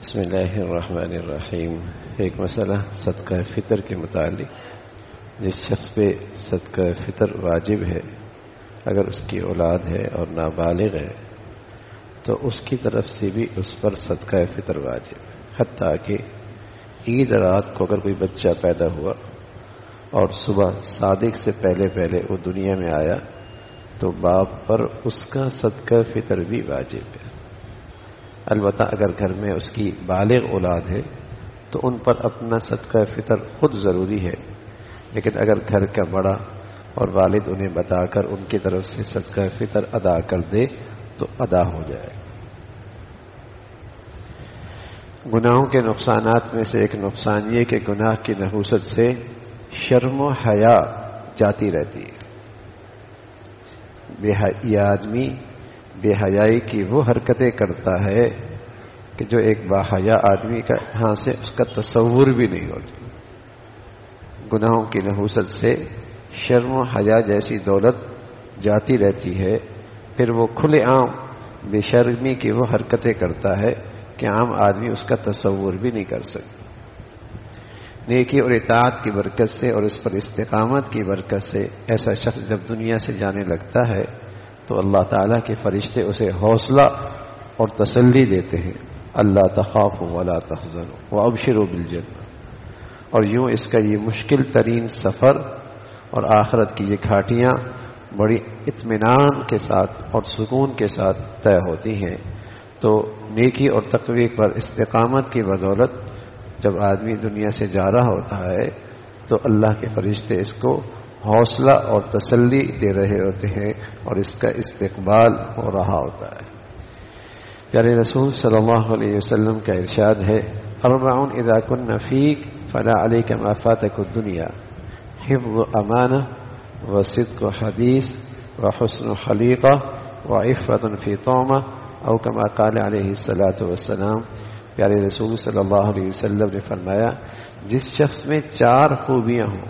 بسم اللہ الرحمن الرحیم۔ ایک مسئلہ صدقہ فطر کے متعلق، جس شخص پہ صدقہ فطر واجب ہے اگر اس کی اولاد ہے اور نابالغ ہے تو اس کی طرف سے بھی اس پر صدقہ فطر واجب ہے، حتیٰ کہ عید رات کو اگر کوئی بچہ پیدا ہوا اور صبح صادق سے پہلے وہ دنیا میں آیا تو باپ پر اس کا صدقہ فطر بھی واجب ہے۔ البتہ اگر گھر میں اس کی بالغ اولاد ہے تو ان پر اپنا صدقہ فطر خود ضروری ہے، لیکن اگر گھر کا بڑا اور والد انہیں بتا کر ان کی طرف سے صدقہ فطر ادا کر دے تو ادا ہو جائے۔ گناہوں کے نقصانات میں سے ایک نقصان یہ کہ گناہ کی نحوست سے شرم و حیا جاتی رہتی ہے۔ یہ آدمی بے حیائی کی وہ حرکتیں کرتا ہے کہ جو ایک باحیا آدمی کا یہاں سے اس کا تصور بھی نہیں ہوتی۔ گناہوں کی نحوست سے شرم و حیا جیسی دولت جاتی رہتی ہے، پھر وہ کھلے عام بے شرمی کی وہ حرکتیں کرتا ہے کہ عام آدمی اس کا تصور بھی نہیں کر سکتا۔ نیکی اور اطاعت کی برکت سے اور اس پر استقامت کی برکت سے ایسا شخص جب دنیا سے جانے لگتا ہے تو اللہ تعالیٰ کے فرشتے اسے حوصلہ اور تسلی دیتے ہیں، اللہ تخافوا ولا تحزنوا وابشروا بالجنہ۔ اور یوں اس کا یہ مشکل ترین سفر اور آخرت کی یہ گھاٹیاں بڑی اطمینان کے ساتھ اور سکون کے ساتھ طے ہوتی ہیں۔ تو نیکی اور تقوی پر استقامت کی بدولت جب آدمی دنیا سے جا رہا ہوتا ہے تو اللہ کے فرشتے اس کو حوصلہ اور تسلی دے رہے ہوتے ہیں اور اس کا استقبال ہو رہا ہوتا ہے۔ پیارے رسول صلی اللہ علیہ وسلم کا ارشاد ہے، اربع اذا کن فیک فلا علیک ما فاتک الدنیا، حفظ امانہ وصدق حدیث وحسن خلیقہ وعفۃ فی طعمہ او کما قال علیہ الصلاۃ والسلام۔ پیارے رسول صلی اللہ علیہ وسلم نے فرمایا، جس شخص میں 4 خوبیاں ہوں،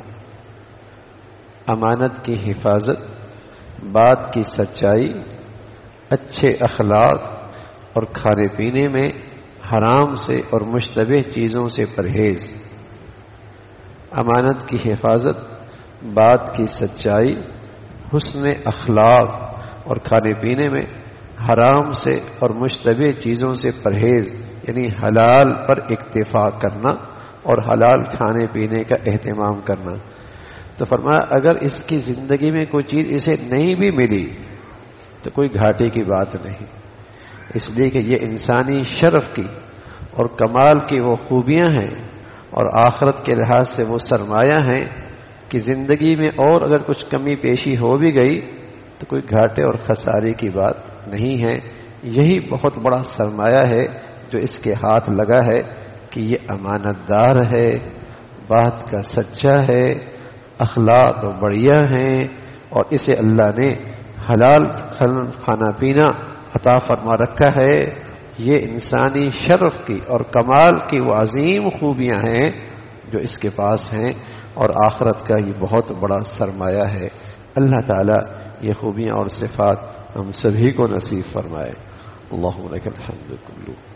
امانت کی حفاظت، بات کی سچائی، اچھے اخلاق اور کھانے پینے میں حرام سے اور مشتبہ چیزوں سے پرہیز۔ امانت کی حفاظت، بات کی سچائی، حسن اخلاق اور کھانے پینے میں حرام سے اور مشتبہ چیزوں سے پرہیز، یعنی حلال پر اکتفا کرنا اور حلال کھانے پینے کا اہتمام کرنا۔ تو فرمایا اگر اس کی زندگی میں کوئی چیز اسے نہیں بھی ملی تو کوئی گھاٹے کی بات نہیں، اس لیے کہ یہ انسانی شرف کی اور کمال کی وہ خوبیاں ہیں اور آخرت کے لحاظ سے وہ سرمایہ ہیں کہ زندگی میں اور اگر کچھ کمی پیشی ہو بھی گئی تو کوئی گھاٹے اور خسارے کی بات نہیں ہے۔ یہی بہت بڑا سرمایہ ہے جو اس کے ہاتھ لگا ہے کہ یہ امانت دار ہے، بات کا سچا ہے، اخلاق بڑھیا ہیں اور اسے اللہ نے حلال کھانا پینا عطا فرما رکھا ہے۔ یہ انسانی شرف کی اور کمال کی وہ عظیم خوبیاں ہیں جو اس کے پاس ہیں اور آخرت کا یہ بہت بڑا سرمایہ ہے۔ اللہ تعالیٰ یہ خوبیاں اور صفات ہم سبھی کو نصیب فرمائے۔ اللہم لک الحمد کلہ۔